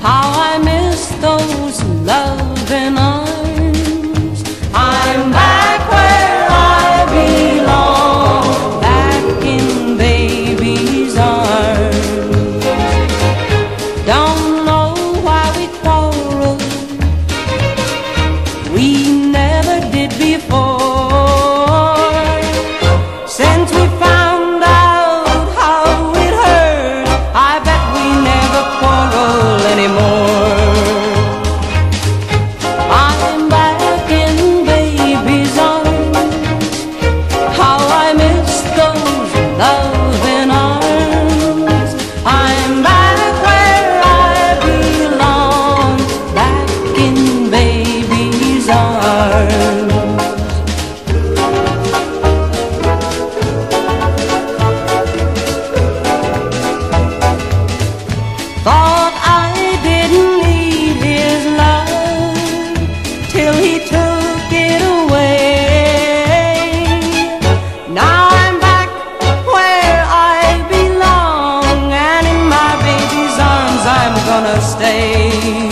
How I miss those loving arms. I'm back where I belong, back in baby's arms. Don't know why we quarreled, we never did before. Since we found out how it hurt, I bet we never quarrel anymore. I'm back in baby's arms. How I miss those loving arms. I'm back where I belong, back in baby's arms. Thought I didn't need his love till he took it away. Now I'm back where I belong, and in my baby's arms I'm gonna stay.